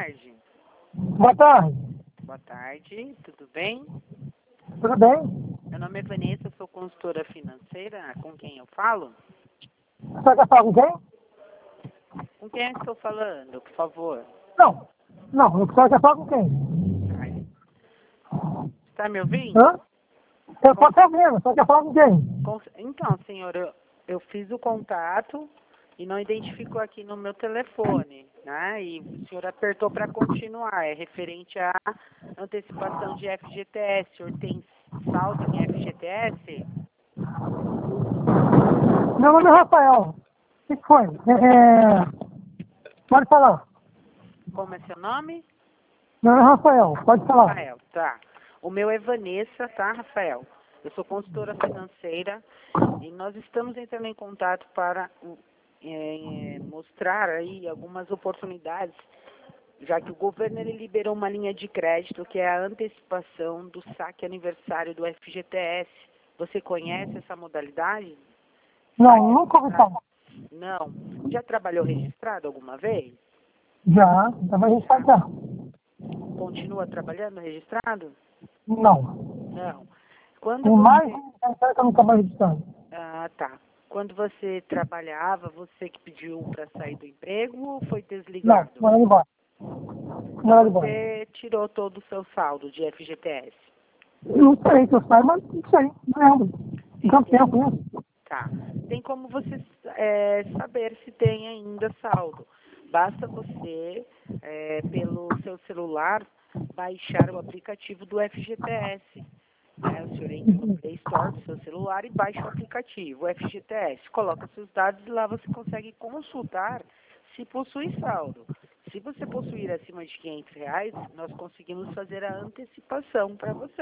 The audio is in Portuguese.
tarde. Boa tarde. Boa tarde, tudo bem? Tudo bem? Meu nome é Vanessa, sou consultora financeira. Com quem eu falo? Você quer falar com quem? Com quem eu estou falando, por favor? Não. Não, o senhor quer falar com quem? Ai, está me ouvindo? Hã? Eu tô te ouvindo, você quer falar com quem? Então, senhor, eu fiz o contato e não identificou aqui no meu telefone, né? E o senhor apertou para continuar. É referente à antecipação de FGTS. O senhor tem saldo em FGTS? Meu nome é Rafael. O que foi? Pode falar. Como é seu nome? Meu nome é Rafael, pode falar. Rafael, tá. O meu é Vanessa, tá, Rafael? Eu sou consultora financeira e nós estamos entrando em contato para mostrar aí algumas oportunidades, já que o governo ele liberou uma linha de crédito que é a antecipação do saque aniversário do FGTS. Você conhece essa modalidade? Não, nunca ouvi falar. Não. Já trabalhou registrado alguma vez? Já vai registrar já. Continua trabalhando registrado? Não. Não. Quando Tem mais você... que eu nunca mais registrando. Ah, tá. Quando você trabalhava, você que pediu para sair do emprego ou foi Não, desligado? mandando embora. Então Mandando embora. você tirou todo o seu saldo de FGTS. Não sei que eu saiba, mas não sei. Não lembro. Tanto tempo, né? Tá. Tem como você saber se tem ainda saldo. Basta você, pelo seu celular, baixar o aplicativo do FGTS. Né? O senhor entra no Play Store do seu celular e baixa o aplicativo, o FGTS. Coloca seus dados e lá você consegue consultar se possui saldo. Se você possuir acima de R$ 500, nós conseguimos fazer a antecipação para você.